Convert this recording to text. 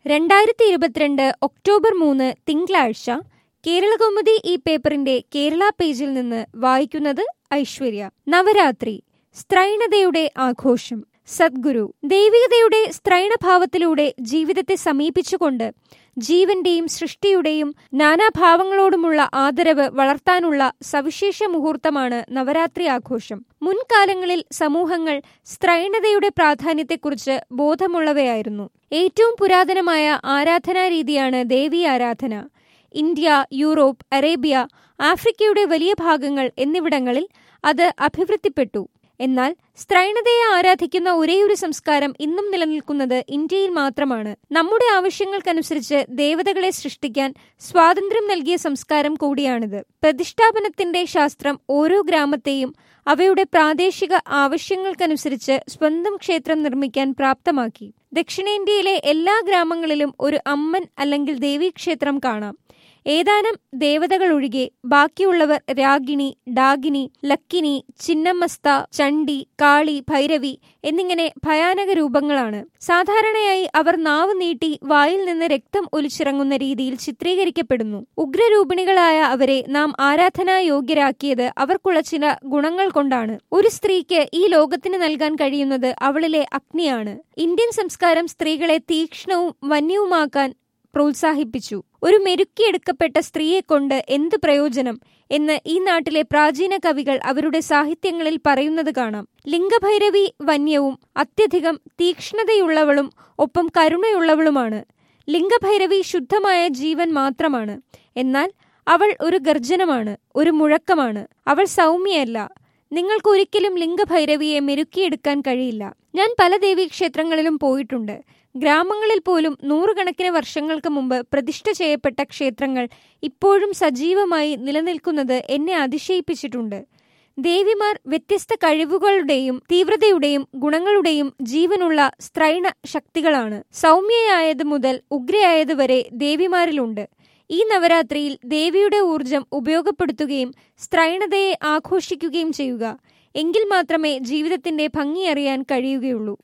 2022 October 3 തിങ്കളാഴ്ച കേരളകൗമുദി ഈ പേപ്പറിന്റെ കേരള പേജിൽ നിന്ന് വായിക്കുന്നത് ഐശ്വര്യ. നവരാത്രി സ്ത്രൈണതയുടെ ആഘോഷം. സദ്ഗുരു ദൈവികതയുടെ സ്ത്രൈണഭാവത്തിലൂടെ ജീവിതത്തെ സമീപിച്ചുകൊണ്ട് ജീവന്റെയും സൃഷ്ടിയുടെയും നാനാഭാവങ്ങളോടുമുള്ള ആദരവ് വളർത്താനുള്ള സവിശേഷ മുഹൂർത്തമാണ് നവരാത്രി ആഘോഷം. മുൻകാലങ്ങളിൽ സമൂഹങ്ങൾ സ്ത്രൈണതയുടെ പ്രാധാന്യത്തെക്കുറിച്ച് ബോധമുള്ളവയായിരുന്നു. ഏറ്റവും പുരാതനമായ ആരാധനാരീതിയാണ് ദേവീ ആരാധന. ഇന്ത്യ, യൂറോപ്പ്, അറേബ്യ, ആഫ്രിക്കയുടെ വലിയ ഭാഗങ്ങൾ എന്നിവിടങ്ങളിൽ അത് അഭിവൃദ്ധിപ്പെട്ടു. എന്നാൽ സ്ത്രൈണതയെ ആരാധിക്കുന്ന ഒരേയൊരു സംസ്കാരം ഇന്നും നിലനിൽക്കുന്നത് ഇന്ത്യയിൽ മാത്രമാണ്. നമ്മുടെ ആവശ്യങ്ങൾക്കനുസരിച്ച് ദേവതകളെ സൃഷ്ടിക്കാൻ സ്വാതന്ത്ര്യം നൽകിയ സംസ്കാരം കൂടിയാണിത്. പ്രതിഷ്ഠാപനത്തിന്റെ ശാസ്ത്രം ഓരോ ഗ്രാമത്തെയും അവയുടെ പ്രാദേശിക ആവശ്യങ്ങൾക്കനുസരിച്ച് സ്വന്തം ക്ഷേത്രം നിർമ്മിക്കാൻ പ്രാപ്തമാക്കി. ദക്ഷിണേന്ത്യയിലെ എല്ലാ ഗ്രാമങ്ങളിലും ഒരു അമ്മൻ അല്ലെങ്കിൽ ദേവീക്ഷേത്രം കാണാം. ഏതാനും ദേവതകൾ ഒഴികെ ബാക്കിയുള്ളവർ രാഗിണി, ഡാഗിനി, ലക്കിനി, ചിന്നമസ്ത, ചണ്ഡി, കാളി, ഭൈരവി എന്നിങ്ങനെ ഭയാനക രൂപങ്ങളാണ്. സാധാരണയായി അവർ നാവ് നീട്ടി വായിൽ നിന്ന് രക്തം ഒലിച്ചിറങ്ങുന്ന രീതിയിൽ ചിത്രീകരിക്കപ്പെടുന്നു. ഉഗ്രരൂപിണികളായ അവരെ നാം ആരാധനായോഗ്യരാക്കിയത് അവർക്കുള്ള ചില ഗുണങ്ങൾ കൊണ്ടാണ്. ഒരു സ്ത്രീക്ക് ഈ ലോകത്തിന് നൽകാൻ കഴിയുന്നത് അവളിലെ അഗ്നിയാണ്. ഇന്ത്യൻ സംസ്കാരം സ്ത്രീകളെ തീക്ഷ്ണവും വന്യവുമാക്കാൻ പ്രോത്സാഹിപ്പിച്ചു. ഒരു മെരുക്കിയെടുക്കപ്പെട്ട സ്ത്രീയെക്കൊണ്ട് എന്ത് പ്രയോജനം എന്ന് ഈ നാട്ടിലെ പ്രാചീന കവികൾ അവരുടെ സാഹിത്യങ്ങളിൽ പറയുന്നത് കാണാം. ലിംഗഭൈരവി വന്യവും അത്യധികം തീക്ഷ്ണതയുള്ളവളും ഒപ്പം കരുണയുള്ളവളുമാണ്. ലിംഗഭൈരവി ശുദ്ധമായ ജീവൻ മാത്രമാണ്. എന്നാൽ അവൾ ഒരു ഗർജനമാണ്, ഒരു മുഴക്കമാണ്. അവൾ സൗമ്യയല്ല. നിങ്ങൾക്കൊരിക്കലും ലിംഗഭൈരവിയെ മെരുക്കിയെടുക്കാൻ കഴിയില്ല. ഞാൻ പല ദേവീക്ഷേത്രങ്ങളിലും പോയിട്ടുണ്ട്. ഗ്രാമങ്ങളിൽ പോലും നൂറുകണക്കിന് വർഷങ്ങൾക്ക് മുമ്പ് പ്രതിഷ്ഠ ചെയ്യപ്പെട്ട ക്ഷേത്രങ്ങൾ ഇപ്പോഴും സജീവമായി നിലനിൽക്കുന്നത് എന്നെ അതിശയിപ്പിച്ചിട്ടുണ്ട്. ദേവിമാർ വ്യത്യസ്ത കഴിവുകളുടെയും തീവ്രതയുടെയും ഗുണങ്ങളുടെയും ജീവനുള്ള സ്ത്രൈണ ശക്തികളാണ്. സൗമ്യയായത് മുതൽ ഉഗ്രയായത് വരെ ദേവിമാരിലുണ്ട്. ഈ നവരാത്രിയിൽ ദേവിയുടെ ഊർജം ഉപയോഗപ്പെടുത്തുകയും സ്ത്രൈണതയെ ആഘോഷിക്കുകയും ചെയ്യുക. എങ്കിൽ മാത്രമേ ജീവിതത്തിന്റെ ഭംഗി അറിയാൻ കഴിയുകയുള്ളൂ.